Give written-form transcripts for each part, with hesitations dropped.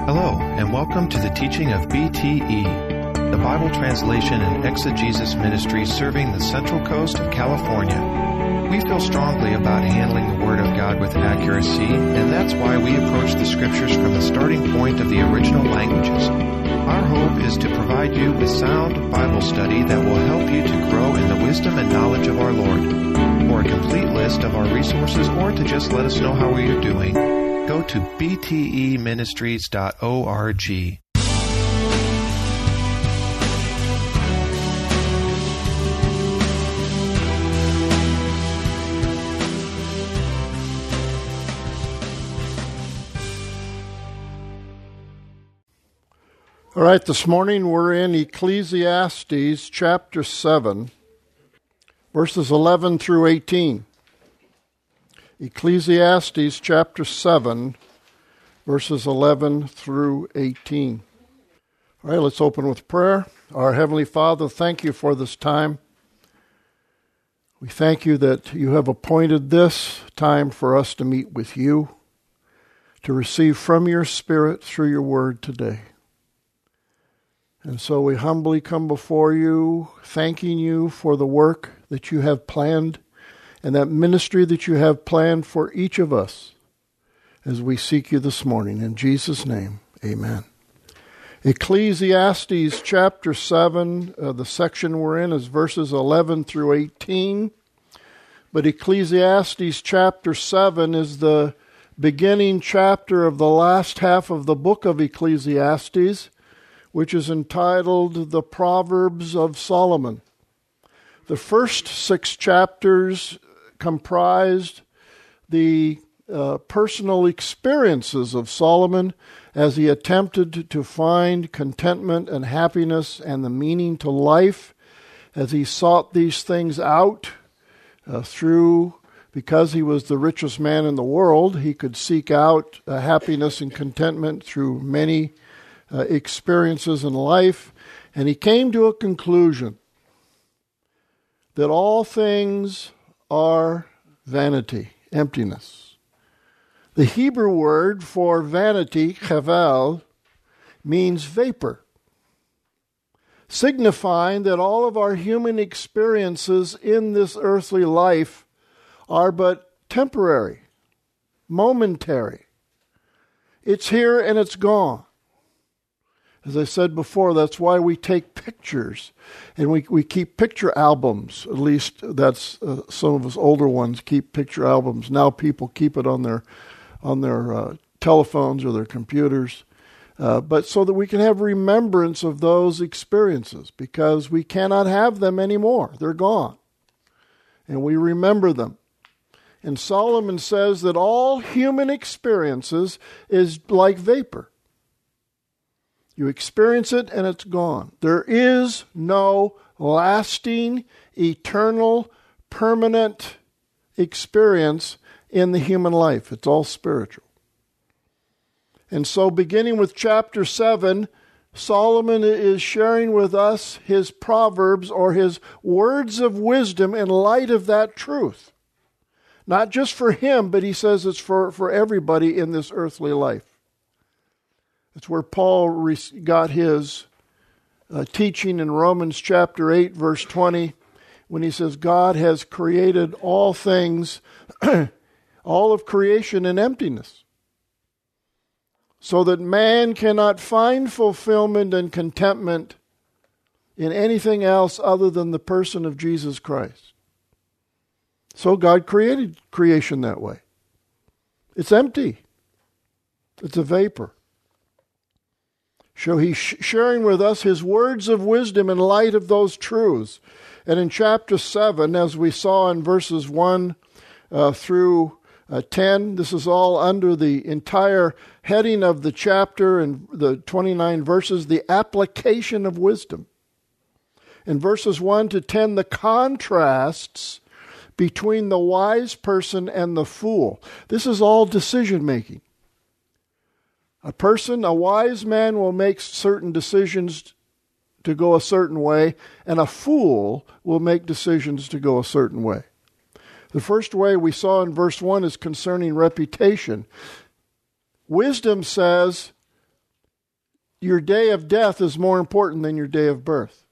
Hello, and welcome to the teaching of BTE, the Bible Translation and Exegesis Ministry serving the Central Coast of California. We feel strongly about handling the Word of God with accuracy, and that's why we approach the Scriptures from the starting point of the original languages. Our hope is to provide you with sound Bible study that will help you to grow in the wisdom and knowledge of our Lord. For a complete list of our resources or to just let us know how we are doing, go to bteministries.org. All right, this morning we're in Ecclesiastes chapter 7, verses 11 through 18. Ecclesiastes chapter 7, verses 11 through 18. All right, let's open with prayer. Our Heavenly Father, thank you for this time. We thank you that you have appointed this time for us to meet with you, to receive from your Spirit through your word today. And so we humbly come before you, thanking you for the work that you have planned and that ministry that you have planned for each of us as we seek you this morning. In Jesus' name, amen. Ecclesiastes chapter 7, the section we're in is verses 11 through 18. But Ecclesiastes chapter 7 is the beginning chapter of the last half of the book of Ecclesiastes, which is entitled The Proverbs of Solomon. The first 6 chapters comprised the personal experiences of Solomon as he attempted to find contentment and happiness and the meaning to life, as he sought these things out because he was the richest man in the world, he could seek out happiness and contentment through many experiences in life, and he came to a conclusion that all things are vanity, emptiness. The Hebrew word for vanity, chevel, means vapor, signifying that all of our human experiences in this earthly life are but temporary, momentary. It's here and it's gone. As I said before, that's why we take pictures, and we keep picture albums. At least that's some of us older ones keep picture albums. Now people keep it on their telephones or their computers, but so that we can have remembrance of those experiences, because we cannot have them anymore. They're gone, and we remember them. And Solomon says that all human experiences is like vapor. You experience it and it's gone. There is no lasting, eternal, permanent experience in the human life. It's all spiritual. And so beginning with chapter 7, Solomon is sharing with us his proverbs, or his words of wisdom, in light of that truth. Not just for him, but he says it's for everybody in this earthly life. It's where Paul got his teaching in Romans chapter 8, verse 20, when he says God has created all things, all of creation in emptiness, so that man cannot find fulfillment and contentment in anything else other than the person of Jesus Christ. So God created creation that way. It's empty. It's a vapor. So he's sharing with us his words of wisdom in light of those truths. And in chapter 7, as we saw in verses 1 through 10, this is all under the entire heading of the chapter and the 29 verses, the application of wisdom. In verses 1 to 10, the contrasts between the wise person and the fool. This is all decision making. A wise man will make certain decisions to go a certain way, and a fool will make decisions to go a certain way. The first way we saw in verse 1 is concerning reputation. Wisdom says, your day of death is more important than your day of birth.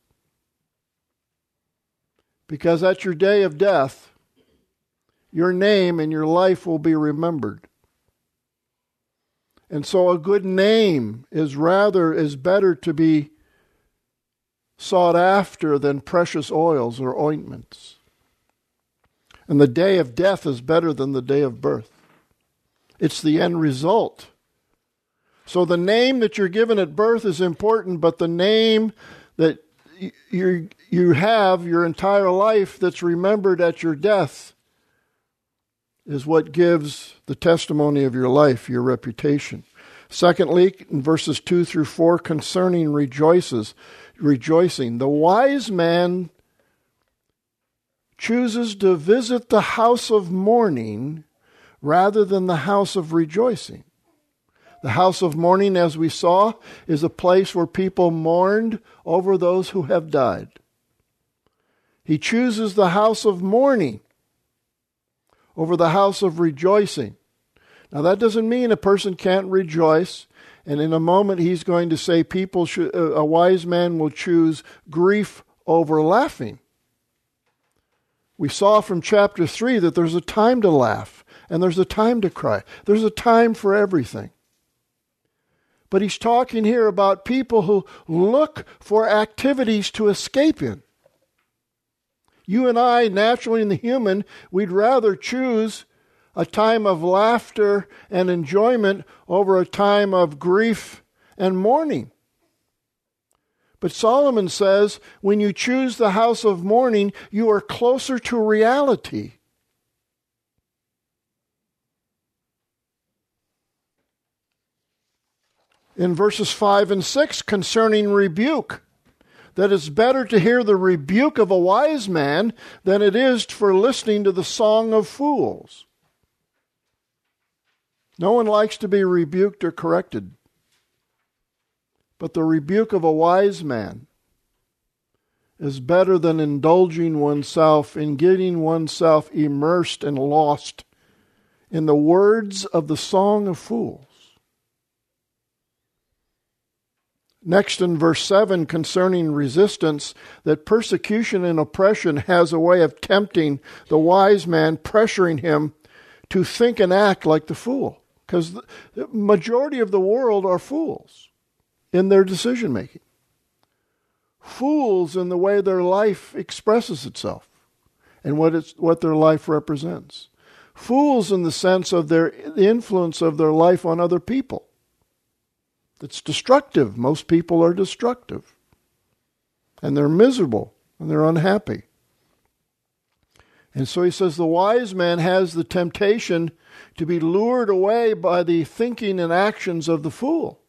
Because at your day of death, your name and your life will be remembered. And so a good name is better to be sought after than precious oils or ointments. And the day of death is better than the day of birth. It's the end result. So the name that you're given at birth is important, but the name that you have your entire life that's remembered at your death is what gives the testimony of your life, your reputation. Secondly, in verses 2 through 4, concerning rejoicing. The wise man chooses to visit the house of mourning rather than the house of rejoicing. The house of mourning, as we saw, is a place where people mourned over those who have died. He chooses the house of mourning over the house of rejoicing. Now that doesn't mean a person can't rejoice, and in a moment he's going to say a wise man will choose grief over laughing. We saw from chapter 3 that there's a time to laugh and there's a time to cry. There's a time for everything. But he's talking here about people who look for activities to escape in. You and I, naturally in the human, we'd rather choose a time of laughter and enjoyment over a time of grief and mourning. But Solomon says, when you choose the house of mourning, you are closer to reality. In verses 5 and 6, concerning rebuke, that it's better to hear the rebuke of a wise man than it is for listening to the song of fools. No one likes to be rebuked or corrected. But the rebuke of a wise man is better than indulging oneself in getting oneself immersed and lost in the words of the song of fools. Next in verse 7, concerning resistance, that persecution and oppression has a way of tempting the wise man, pressuring him to think and act like the fool. Because the majority of the world are fools in their decision making. Fools in the way their life expresses itself and what their life represents. Fools in the sense of the influence of their life on other people. It's destructive. Most people are destructive. And they're miserable and they're unhappy. And so he says the wise man has the temptation to be lured away by the thinking and actions of the fool.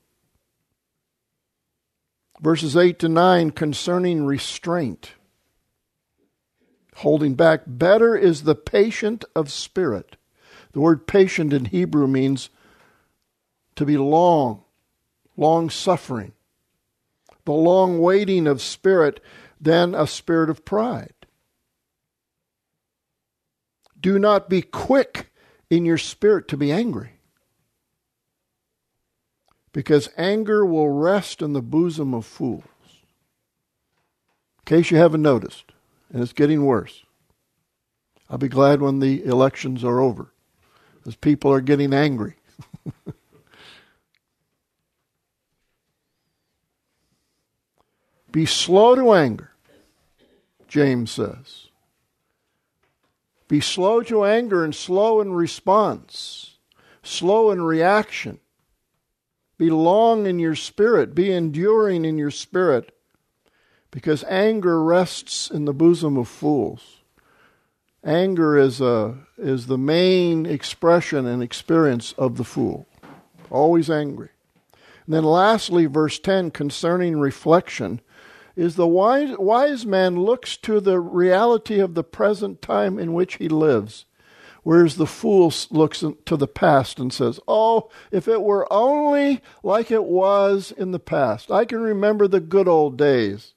Verses 8 to 9, concerning restraint. Holding back. Better is the patient of spirit. The word patient in Hebrew means to be long-suffering. The long waiting of spirit than a spirit of pride. Do not be quick in your spirit to be angry, because anger will rest in the bosom of fools. In case you haven't noticed, and it's getting worse. I'll be glad when the elections are over, because people are getting angry. Be slow to anger, James says. Be slow to anger and slow in response, slow in reaction. Be long in your spirit, be enduring in your spirit, because anger rests in the bosom of fools. Anger is the main expression and experience of the fool. Always angry. And then lastly, verse 10, concerning reflection, is the wise man looks to the reality of the present time in which he lives, whereas the fool looks to the past and says, oh, if it were only like it was in the past. I can remember the good old days.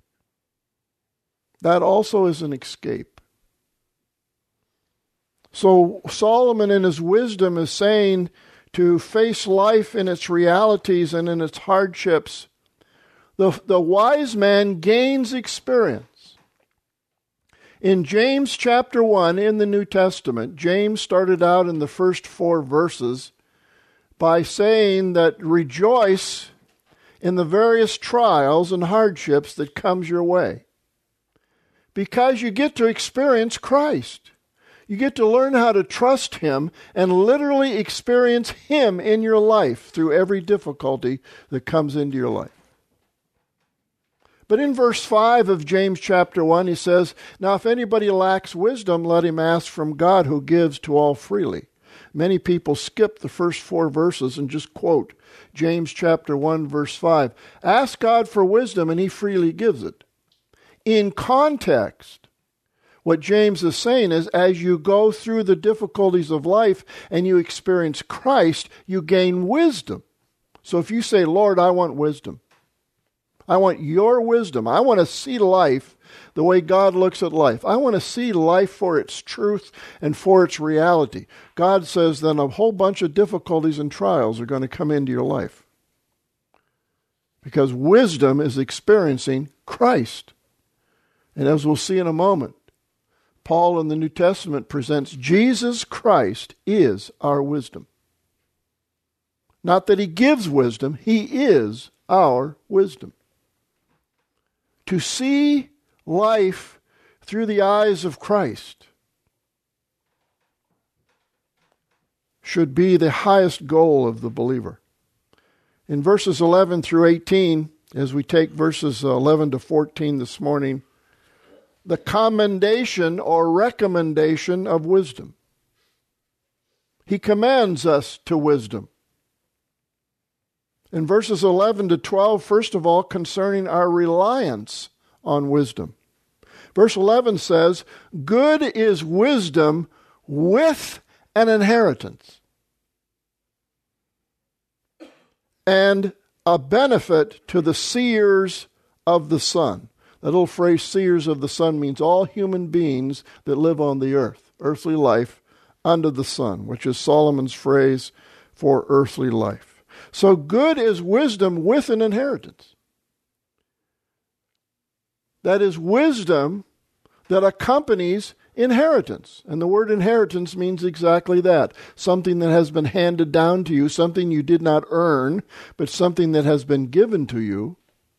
That also is an escape. So Solomon in his wisdom is saying to face life in its realities and in its hardships, the wise man gains experience. In James chapter 1 in the New Testament, James started out in the first 4 verses by saying that rejoice in the various trials and hardships that comes your way. Because you get to experience Christ. You get to learn how to trust Him and literally experience Him in your life through every difficulty that comes into your life. But in verse 5 of James chapter 1, he says, "Now if anybody lacks wisdom, let him ask from God who gives to all freely." Many people skip the first 4 verses and just quote James chapter 1, verse 5. Ask God for wisdom and He freely gives it. In context, what James is saying is, as you go through the difficulties of life and you experience Christ, you gain wisdom. So if you say, "Lord, I want wisdom. I want your wisdom. I want to see life the way God looks at life. I want to see life for its truth and for its reality." God says then a whole bunch of difficulties and trials are going to come into your life. Because wisdom is experiencing Christ. And as we'll see in a moment, Paul in the New Testament presents Jesus Christ is our wisdom. Not that He gives wisdom, He is our wisdom. To see life through the eyes of Christ should be the highest goal of the believer. In verses 11 through 18, as we take verses 11 to 14 this morning, the commendation or recommendation of wisdom. He commands us to wisdom. In verses 11 to 12, first of all, concerning our reliance on wisdom. Verse 11 says, "Good is wisdom with an inheritance, and a benefit to the seers of the sun." That little phrase, seers of the sun, means all human beings that live on the earth, earthly life under the sun, which is Solomon's phrase for earthly life. So good is wisdom with an inheritance. That is wisdom that accompanies inheritance. And the word inheritance means exactly that. Something that has been handed down to you, something you did not earn, but something that has been given to you.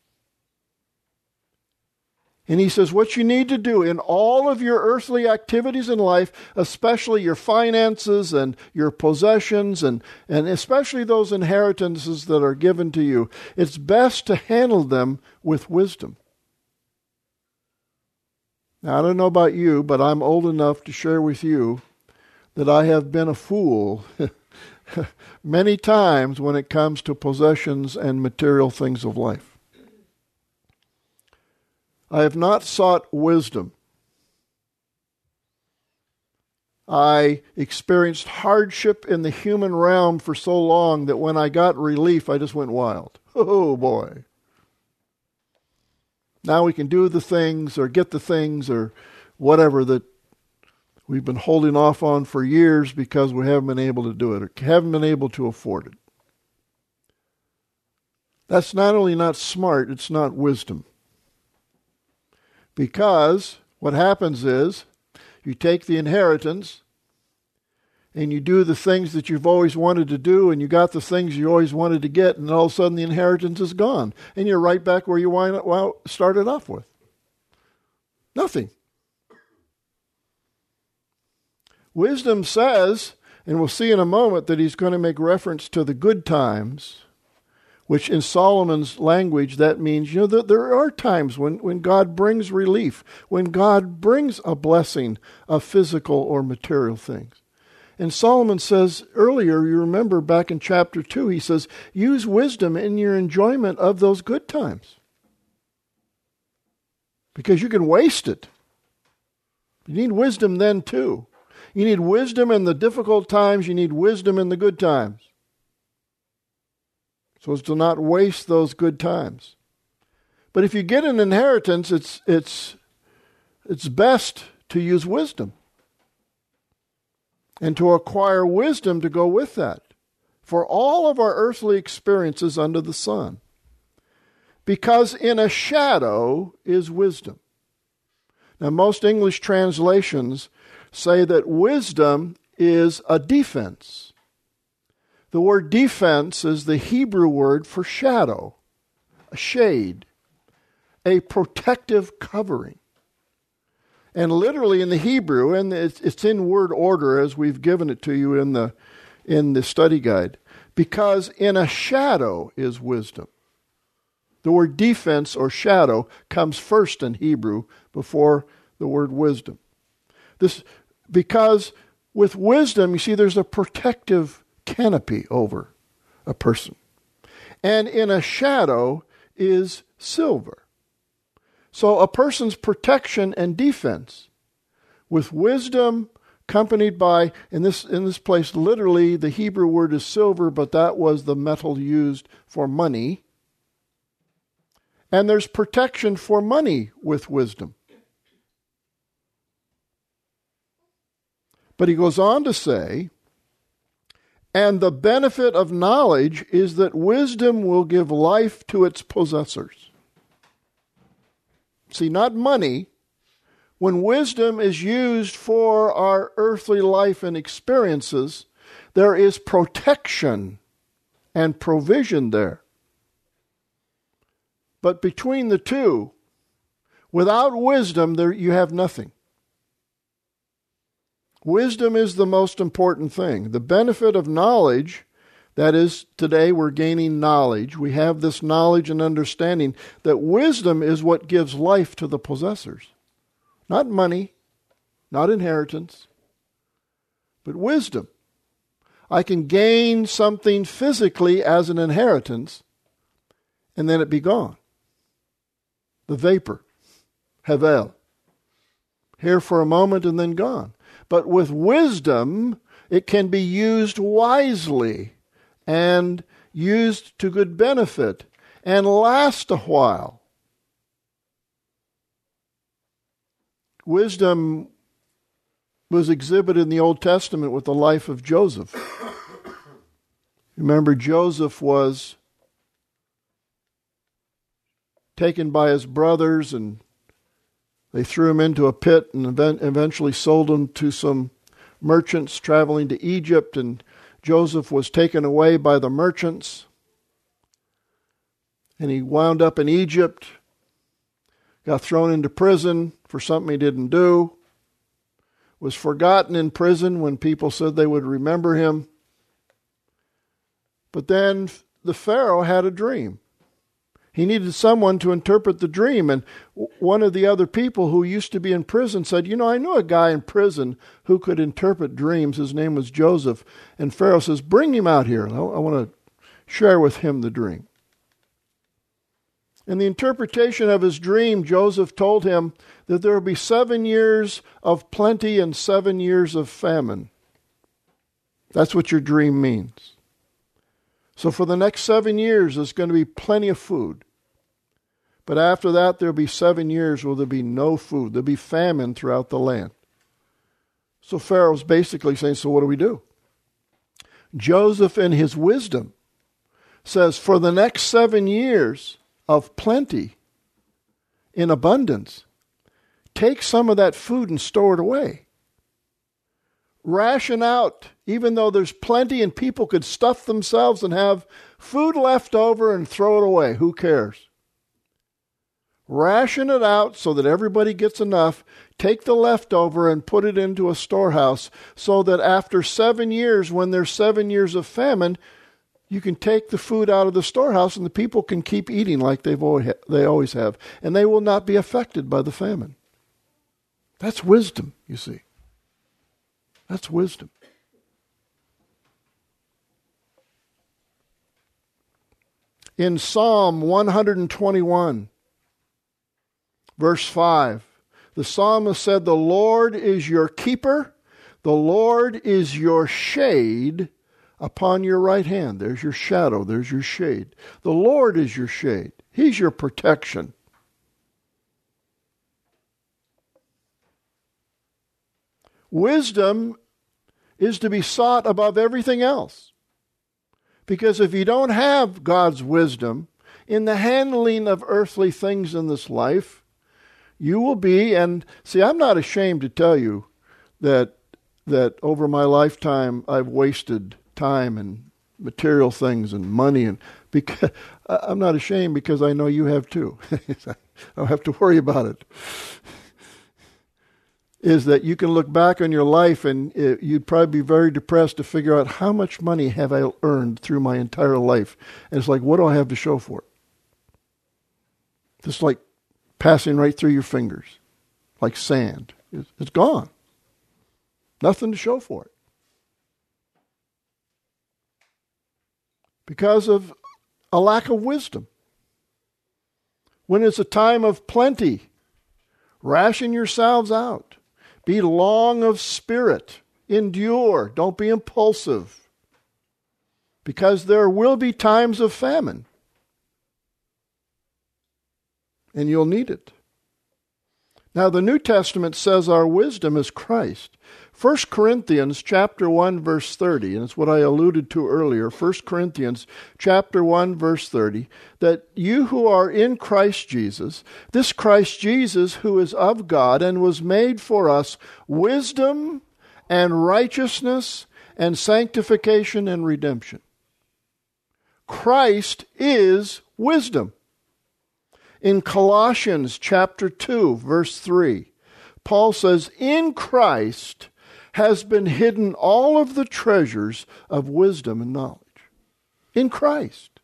And he says what you need to do in all of your earthly activities in life, especially your finances and your possessions and especially those inheritances that are given to you, it's best to handle them with wisdom. Now, I don't know about you, but I'm old enough to share with you that I have been a fool many times when it comes to possessions and material things of life. I have not sought wisdom. I experienced hardship in the human realm for so long that when I got relief, I just went wild. Oh, boy. Now we can do the things or get the things or whatever that we've been holding off on for years because we haven't been able to do it or haven't been able to afford it. That's not only not smart, it's not wisdom. Because what happens is you take the inheritance and you do the things that you've always wanted to do and you got the things you always wanted to get, and all of a sudden the inheritance is gone. And you're right back where you started off with. Nothing. Wisdom says, and we'll see in a moment that he's going to make reference to the good times, which in Solomon's language, that means, that there are times when God brings relief, when God brings a blessing of physical or material things. And Solomon says earlier, you remember back in chapter 2, he says, use wisdom in your enjoyment of those good times. Because you can waste it. You need wisdom then too. You need wisdom in the difficult times, you need wisdom in the good times. So as to not waste those good times. But if you get an inheritance, it's best to use wisdom. And to acquire wisdom to go with that. for all of our earthly experiences under the sun. Because in a shadow is wisdom. Now, most English translations say that wisdom is a defense. The word defense is the Hebrew word for shadow, a shade, a protective covering. And literally in the Hebrew, and it's in word order as we've given it to you in the study guide, because in a shadow is wisdom. The word defense or shadow comes first in Hebrew before the word wisdom. Because with wisdom, you see, there's a protective canopy over a person. And in a shadow is silver. So a person's protection and defense with wisdom accompanied by, in this place, literally the Hebrew word is silver, but that was the metal used for money. And there's protection for money with wisdom. But he goes on to say, and the benefit of knowledge is that wisdom will give life to its possessors. See, not money. When wisdom is used for our earthly life and experiences, there is protection and provision there. But between the two, without wisdom, you have nothing. Wisdom is the most important thing. The benefit of knowledge, that is, today we're gaining knowledge. We have this knowledge and understanding that wisdom is what gives life to the possessors. Not money, not inheritance, but wisdom. I can gain something physically as an inheritance, and then it be gone. The vapor, havel, here for a moment and then gone. But with wisdom, it can be used wisely and used to good benefit and last a while. Wisdom was exhibited in the Old Testament with the life of Joseph. Remember, Joseph was taken by his brothers, and they threw him into a pit and eventually sold him to some merchants traveling to Egypt, and Joseph was taken away by the merchants, and he wound up in Egypt, got thrown into prison for something he didn't do, was forgotten in prison when people said they would remember him. But then the Pharaoh had a dream. He needed someone to interpret the dream. And one of the other people who used to be in prison said, I knew a guy in prison who could interpret dreams. His name was Joseph. And Pharaoh says, bring him out here. I want to share with him the dream. In the interpretation of his dream, Joseph told him that there will be 7 years of plenty and 7 years of famine. That's what your dream means. So for the next 7 years, there's going to be plenty of food. But after that, there'll be 7 years where there'll be no food. There'll be famine throughout the land. So Pharaoh's basically saying, so what do we do? Joseph, in his wisdom, says, for the next 7 years of plenty, in abundance, take some of that food and store it away. Ration out, even though there's plenty and people could stuff themselves and have food left over and throw it away. Who cares? Ration it out so that everybody gets enough. Take the leftover and put it into a storehouse so that after 7 years, when there's 7 years of famine, you can take the food out of the storehouse and the people can keep eating like they always have. And they will not be affected by the famine. That's wisdom, you see. That's wisdom. In Psalm 121, verse 5, the psalmist said, the Lord is your keeper, the Lord is your shade upon your right hand. There's your shadow, there's your shade. The Lord is your shade. He's your protection. Wisdom is to be sought above everything else. Because if you don't have God's wisdom in the handling of earthly things in this life, you will be, and see, I'm not ashamed to tell you that over my lifetime I've wasted time and material things and money, and because I'm not ashamed because I know you have too. I don't have to worry about it. Is that you can look back on your life and you'd probably be very depressed to figure out how much money have I earned through my entire life. And it's like, what do I have to show for it? Just like passing right through your fingers, like sand. It's gone. Nothing to show for it. Because of a lack of wisdom. When it's a time of plenty, ration yourselves out. Be long of spirit. Endure. Don't be impulsive. Because there will be times of famine. And you'll need it. Now the New Testament says our wisdom is Christ. 1 Corinthians chapter 1 verse 30, and it's what I alluded to earlier, 1 Corinthians chapter 1 verse 30, that you who are in Christ Jesus, this Christ Jesus who is of God and was made for us wisdom and righteousness and sanctification and redemption. Christ is wisdom. In Colossians chapter 2 verse 3, Paul says, in Christ has been hidden all of the treasures of wisdom and knowledge. In Christ.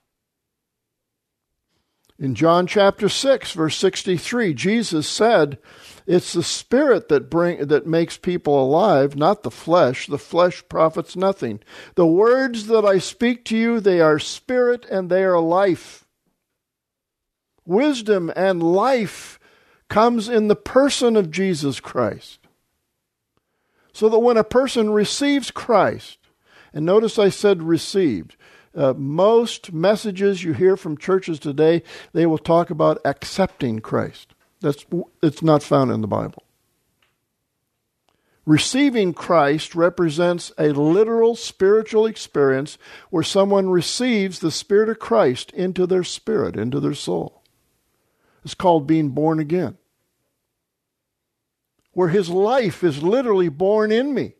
In John chapter 6, verse 63, Jesus said, it's the Spirit that makes people alive, not the flesh. The flesh profits nothing. The words that I speak to you, they are spirit and they are life. Wisdom and life comes in the person of Jesus Christ. So that when a person receives Christ, and notice I said received, most messages you hear from churches today, they will talk about accepting Christ. It's not found in the Bible. Receiving Christ represents a literal spiritual experience where someone receives the Spirit of Christ into their spirit, into their soul. It's called being born again. Where his life is literally born in me.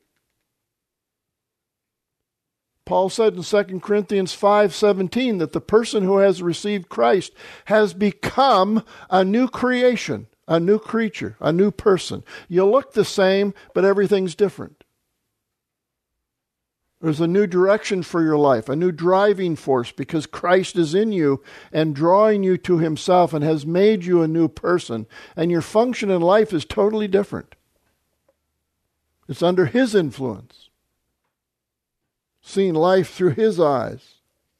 Paul said in 2 Corinthians 5:17 that the person who has received Christ has become a new creation, a new creature, a new person. You look the same, but everything's different. There's a new direction for your life, a new driving force, because Christ is in you and drawing you to himself and has made you a new person. And your function in life is totally different. It's under his influence. Seeing life through his eyes.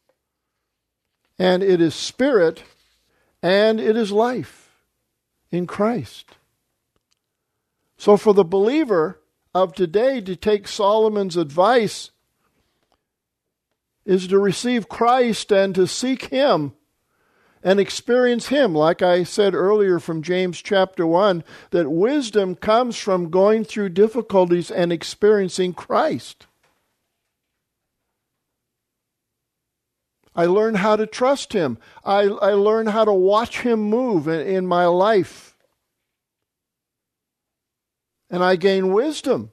And it is spirit and it is life in Christ. So for the believer of today to take Solomon's advice is to receive Christ and to seek him and experience him. Like I said earlier from James chapter 1, that wisdom comes from going through difficulties and experiencing Christ. I learn how to trust him. I learn how to watch him move in my life. And I gain wisdom.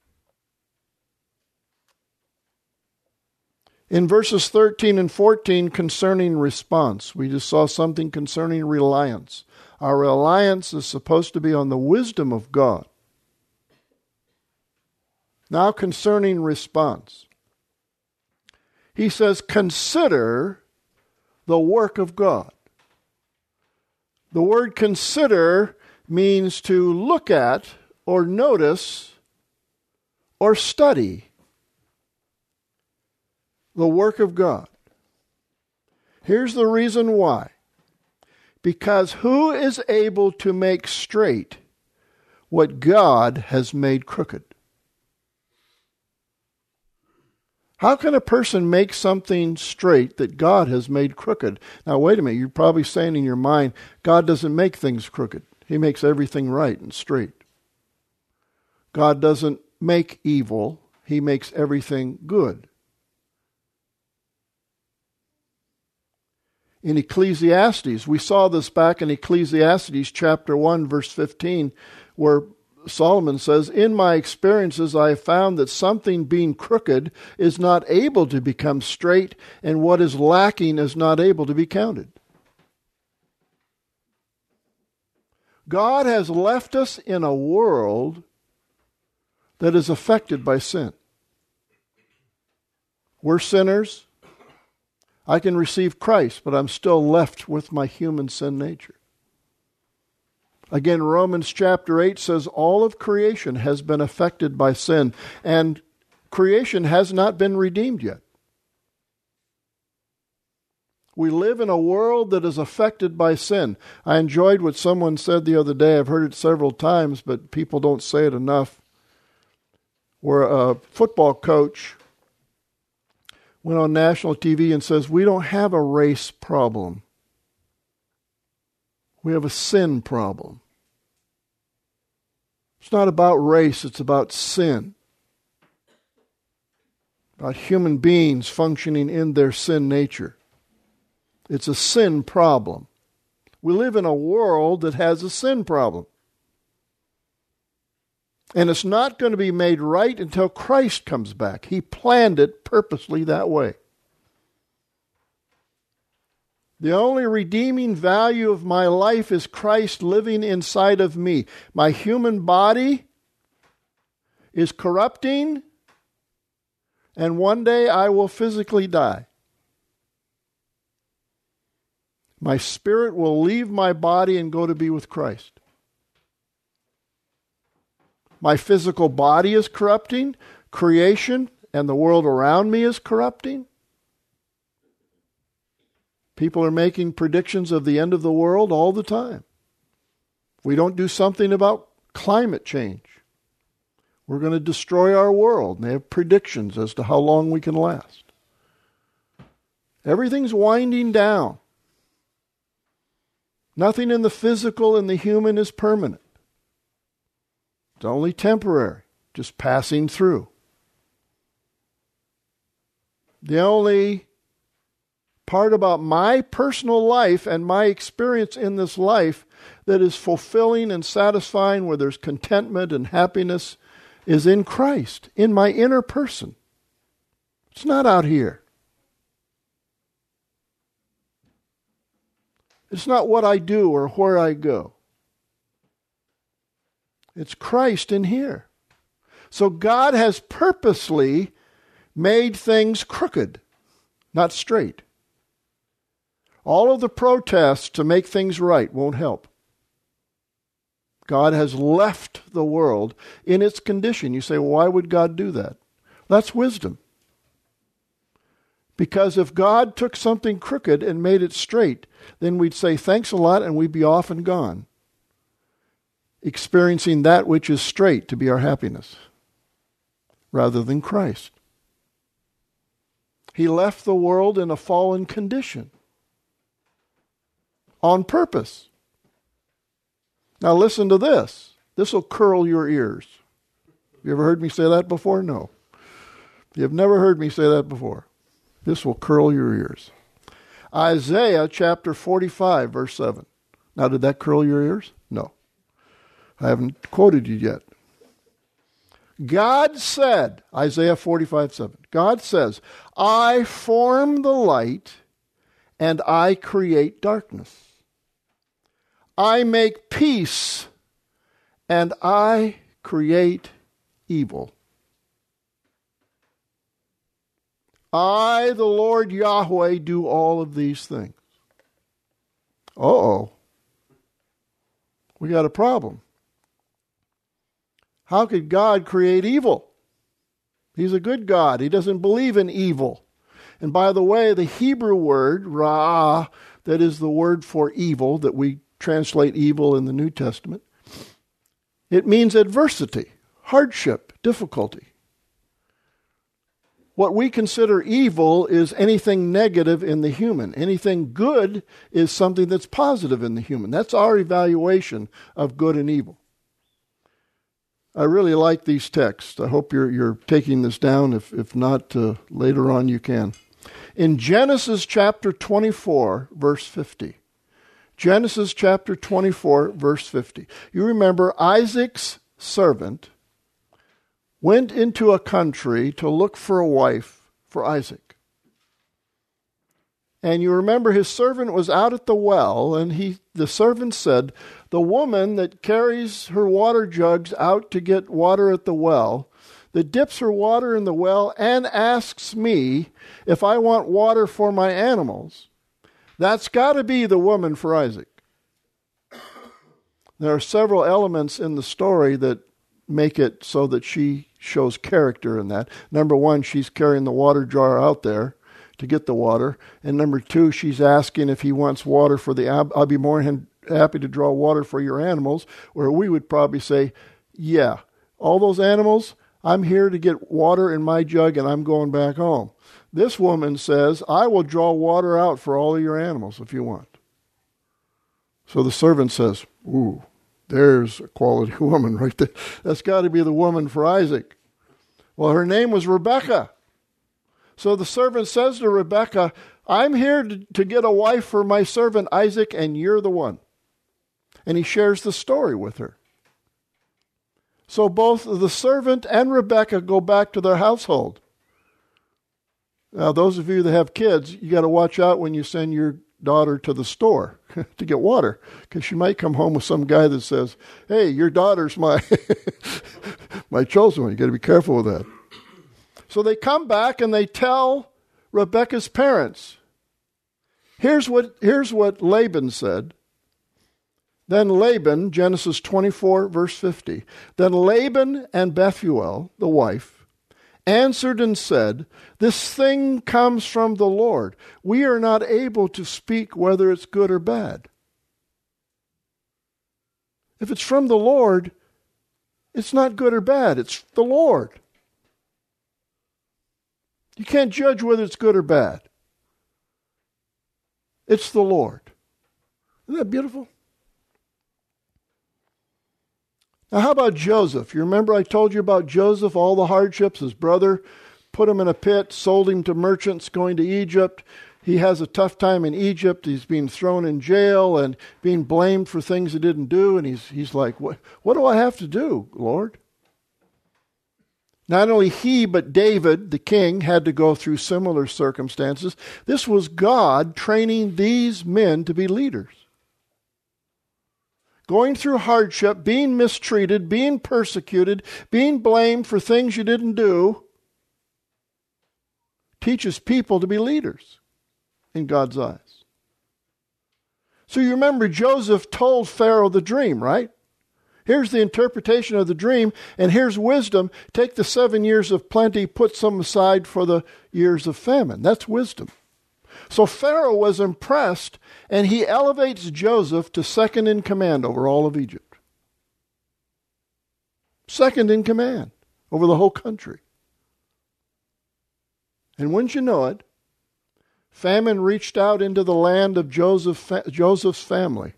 In verses 13 and 14 concerning response, we just saw something concerning reliance. Our reliance is supposed to be on the wisdom of God. Now concerning response. He says, consider the work of God. The word consider means to look at or notice or study the work of God. Here's the reason why. Because who is able to make straight what God has made crooked? How can a person make something straight that God has made crooked? Now, wait a minute. You're probably saying in your mind, God doesn't make things crooked. He makes everything right and straight. God doesn't make evil. He makes everything good. In Ecclesiastes, we saw this back in Ecclesiastes chapter 1, verse 15, where Solomon says, "In my experiences I have found that something being crooked is not able to become straight, and what is lacking is not able to be counted." God has left us in a world that is affected by sin. We're sinners. I can receive Christ, but I'm still left with my human sin nature. Again, Romans chapter 8 says all of creation has been affected by sin, and creation has not been redeemed yet. We live in a world that is affected by sin. I enjoyed what someone said the other day. I've heard it several times, but people don't say it enough. Where a football coach went on national TV and says, "We don't have a race problem. We have a sin problem." It's not about race, it's about sin. About human beings functioning in their sin nature. It's a sin problem. We live in a world that has a sin problem. And it's not going to be made right until Christ comes back. He planned it purposely that way. The only redeeming value of my life is Christ living inside of me. My human body is corrupting, and one day I will physically die. My spirit will leave my body and go to be with Christ. My physical body is corrupting, creation and the world around me is corrupting. People are making predictions of the end of the world all the time. If we don't do something about climate change, we're going to destroy our world. And they have predictions as to how long we can last. Everything's winding down. Nothing in the physical and the human is permanent. It's only temporary, just passing through. The only part about my personal life and my experience in this life that is fulfilling and satisfying, where there's contentment and happiness, is in Christ, in my inner person. It's not out here. It's not what I do or where I go. It's Christ in here. So God has purposely made things crooked, not straight. All of the protests to make things right won't help. God has left the world in its condition. You say, well, why would God do that? That's wisdom. Because if God took something crooked and made it straight, then we'd say thanks a lot and we'd be off and gone, experiencing that which is straight to be our happiness, rather than Christ. He left the world in a fallen condition on purpose. Now listen to this. This will curl your ears. You ever heard me say that before? No. You've never heard me say that before. This will curl your ears. Isaiah chapter 45, verse 7. Now, did that curl your ears? No. I haven't quoted you yet. God said, Isaiah 45, 7. God says, I form the light and I create darkness. I make peace and I create evil. I, the Lord Yahweh, do all of these things. Uh-oh. We got a problem. How could God create evil? He's a good God. He doesn't believe in evil. And by the way, the Hebrew word, ra, that is the word for evil, that we translate evil in the New Testament, it means adversity, hardship, difficulty. What we consider evil is anything negative in the human. Anything good is something that's positive in the human. That's our evaluation of good and evil. I really like these texts. I hope you're taking this down. If not, later on you can. In Genesis chapter 24, verse 50. Genesis chapter 24, verse 50. You remember Isaac's servant went into a country to look for a wife for Isaac. And you remember his servant was out at the well, and the servant said, the woman that carries her water jugs out to get water at the well, that dips her water in the well and asks me if I want water for my animals, that's got to be the woman for Isaac. There are several elements in the story that make it so that she shows character in that. Number one, she's carrying the water jar out there to get the water. And number two, she's asking if he wants water for the I'll be more than happy to draw water for your animals, where we would probably say, yeah, all those animals, I'm here to get water in my jug and I'm going back home. This woman says, I will draw water out for all of your animals if you want. So the servant says, ooh, there's a quality woman right there. That's got to be the woman for Isaac. Well, her name was Rebekah. So the servant says to Rebekah, I'm here to get a wife for my servant Isaac, and you're the one. And he shares the story with her. So both the servant and Rebekah go back to their household. Now, those of you that have kids, you got to watch out when you send your daughter to the store to get water, because she might come home with some guy that says, hey, your daughter's my my chosen one. You got to be careful with that. So they come back and they tell Rebekah's parents. Here's what Laban said. Then Laban, Genesis 24, verse 50. Then Laban and Bethuel, the wife, answered and said, this thing comes from the Lord. We are not able to speak whether it's good or bad. If it's from the Lord, it's not good or bad. It's the Lord. You can't judge whether it's good or bad. It's the Lord. Isn't that beautiful? Now, how about Joseph? You remember I told you about Joseph, all the hardships. His brother put him in a pit, sold him to merchants going to Egypt. He has a tough time in Egypt. He's being thrown in jail and being blamed for things he didn't do. And he's like, what do I have to do, Lord? Not only he, but David, the king, had to go through similar circumstances. This was God training these men to be leaders. Going through hardship, being mistreated, being persecuted, being blamed for things you didn't do, teaches people to be leaders in God's eyes. So you remember Joseph told Pharaoh the dream, right? Here's the interpretation of the dream, and here's wisdom. Take the 7 years of plenty, put some aside for the years of famine. That's wisdom. So Pharaoh was impressed, and he elevates Joseph to second in command over all of Egypt. Second in command over the whole country. And wouldn't you know it, famine reached out into the land of Joseph's family,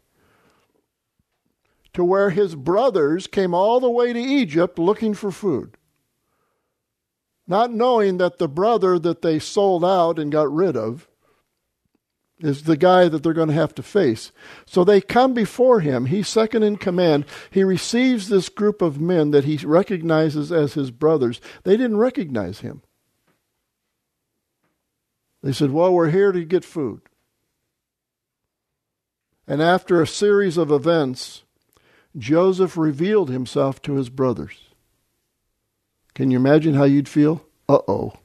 to where his brothers came all the way to Egypt looking for food, not knowing that the brother that they sold out and got rid of is the guy that they're going to have to face. So they come before him. He's second in command. He receives this group of men that he recognizes as his brothers. They didn't recognize him. They said, well, we're here to get food. And after a series of events, Joseph revealed himself to his brothers. Can you imagine how you'd feel? Uh-oh.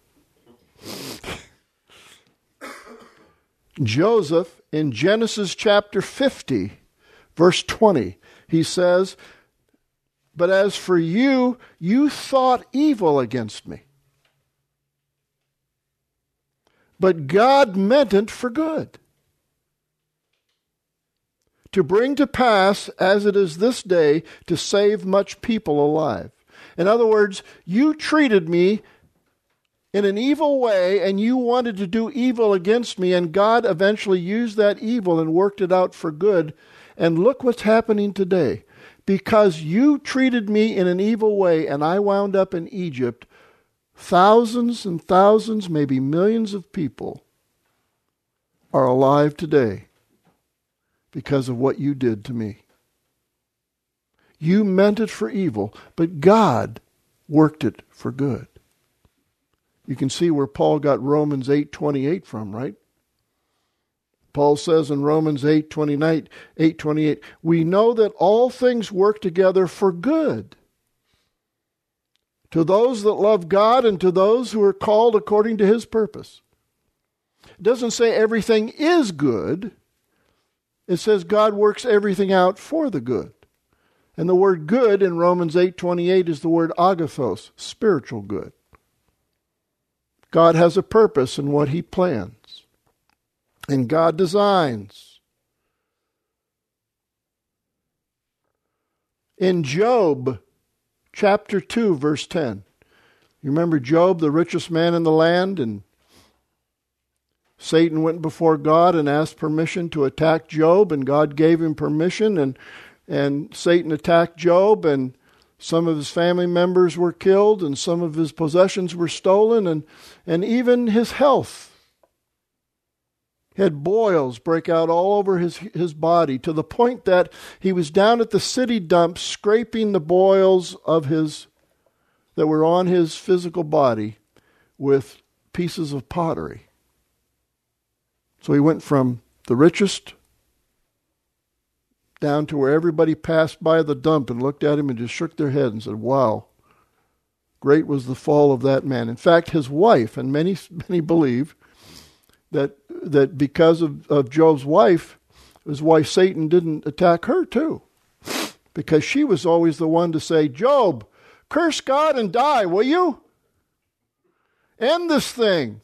Joseph, in Genesis chapter 50, verse 20, he says, but as for you, you thought evil against me. But God meant it for good, to bring to pass, as it is this day, to save much people alive. In other words, you treated me in an evil way, and you wanted to do evil against me, and God eventually used that evil and worked it out for good. And look what's happening today. Because you treated me in an evil way, and I wound up in Egypt, thousands and thousands, maybe millions of people are alive today because of what you did to me. You meant it for evil, but God worked it for good. You can see where Paul got Romans 8:28 from, right? Paul says in Romans 8:28, we know that all things work together for good to those that love God and to those who are called according to his purpose. It doesn't say everything is good. It says God works everything out for the good. And the word good in Romans 8:28 is the word agathos, spiritual good. God has a purpose in what he plans. And God designs. In Job chapter 2, verse 10. You remember Job, the richest man in the land, and Satan went before God and asked permission to attack Job, and God gave him permission, and Satan attacked Job, and some of his family members were killed, and some of his possessions were stolen, and even his health. He had boils break out all over his body, to the point that he was down at the city dump scraping the boils of that were on his physical body with pieces of pottery. So he went from the richest down to where everybody passed by the dump and looked at him and just shook their head and said, wow, great was the fall of that man. In fact, his wife, and many believe that because of Job's wife, his wife Satan didn't attack her too. Because she was always the one to say, Job, curse God and die, will you? End this thing.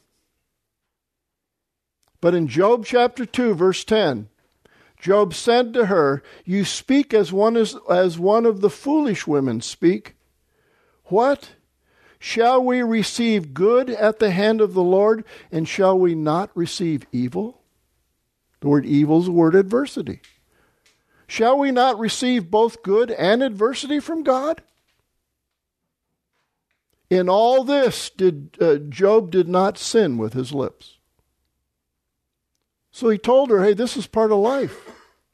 But in Job chapter 2, verse 10, Job said to her, you speak as one of the foolish women speak. What? Shall we receive good at the hand of the Lord, and shall we not receive evil? The word evil is the word adversity. Shall we not receive both good and adversity from God? In all this, Job did not sin with his lips. So he told her, hey, this is part of life.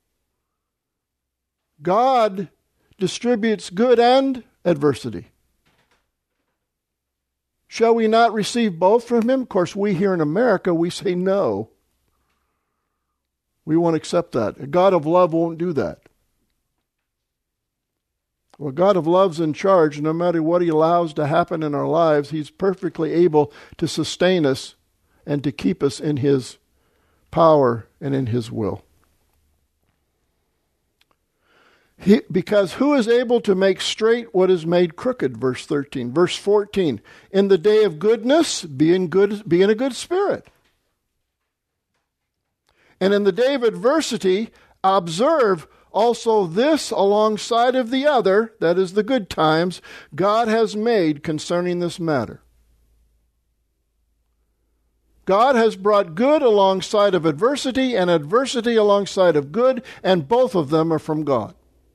God distributes good and adversity. Shall we not receive both from him? Of course, we here in America, we say no. We won't accept that. A God of love won't do that. Well, God of love's in charge. No matter what he allows to happen in our lives, he's perfectly able to sustain us and to keep us in his power and in his will. Because who is able to make straight what is made crooked? Verse 13. Verse 14. In the day of goodness, be in a good spirit. And in the day of adversity, observe also this alongside of the other, that is the good times, God has made concerning this matter. God has brought good alongside of adversity and adversity alongside of good, and both of them are from God.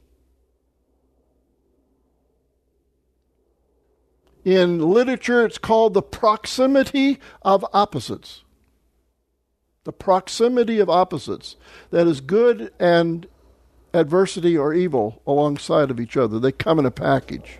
In literature, it's called the proximity of opposites. The proximity of opposites. That is, good and adversity or evil alongside of each other. They come in a package.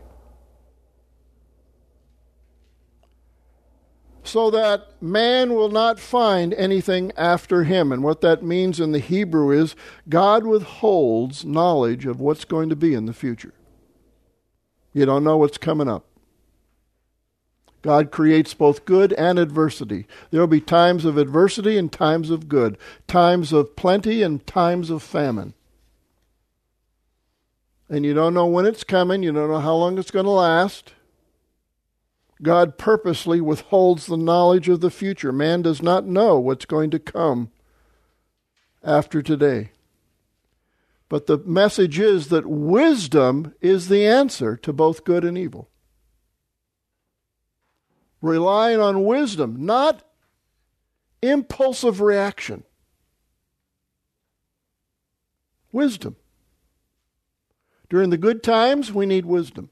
So that man will not find anything after him. And what that means in the Hebrew is God withholds knowledge of what's going to be in the future. You don't know what's coming up. God creates both good and adversity. There will be times of adversity and times of good. Times of plenty and times of famine. And you don't know when it's coming. You don't know how long it's going to last. God purposely withholds the knowledge of the future. Man does not know what's going to come after today. But the message is that wisdom is the answer to both good and evil. Relying on wisdom, not impulsive reaction. Wisdom. During the good times, we need wisdom.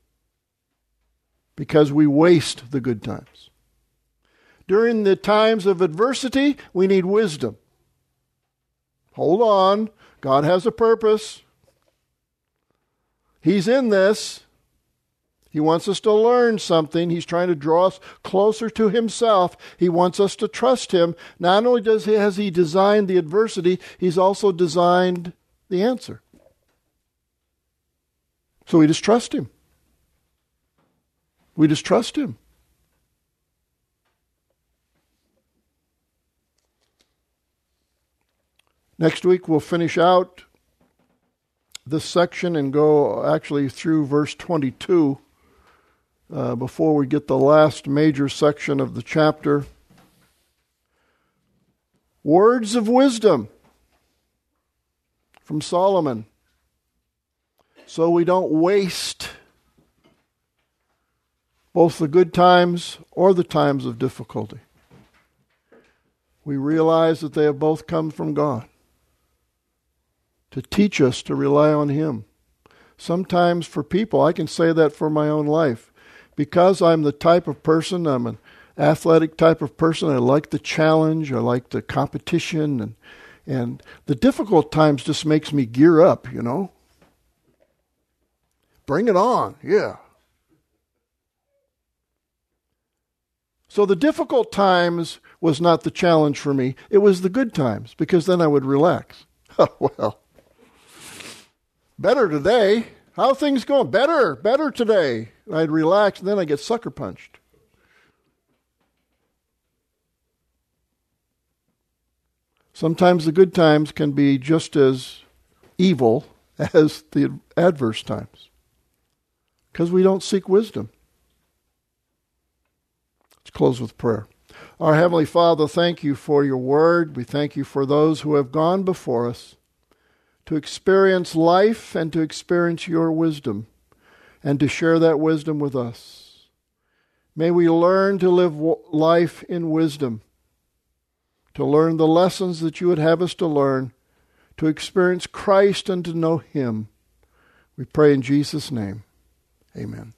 Because we waste the good times. During the times of adversity, we need wisdom. Hold on. God has a purpose. He's in this. He wants us to learn something. He's trying to draw us closer to himself. He wants us to trust him. Not only has he designed the adversity, he's also designed the answer. So we just trust him. We just trust him. Next week we'll finish out this section and go actually through verse 22 before we get the last major section of the chapter. Words of wisdom from Solomon, so we don't waste both the good times or the times of difficulty. We realize that they have both come from God to teach us to rely on him. Sometimes for people, I can say that for my own life, because I'm the type of person, I'm an athletic type of person, I like the challenge, I like the competition, and the difficult times just makes me gear up, you know. Bring it on, yeah. So the difficult times was not the challenge for me. It was the good times, because then I would relax. Well, better today. How are things going? Better today. I'd relax, and then I get sucker punched. Sometimes the good times can be just as evil as the adverse times, because we don't seek wisdom. Let's close with prayer. Our Heavenly Father, thank you for your word. We thank you for those who have gone before us to experience life and to experience your wisdom and to share that wisdom with us. May we learn to live life in wisdom, to learn the lessons that you would have us to learn, to experience Christ and to know him. We pray in Jesus' name. Amen.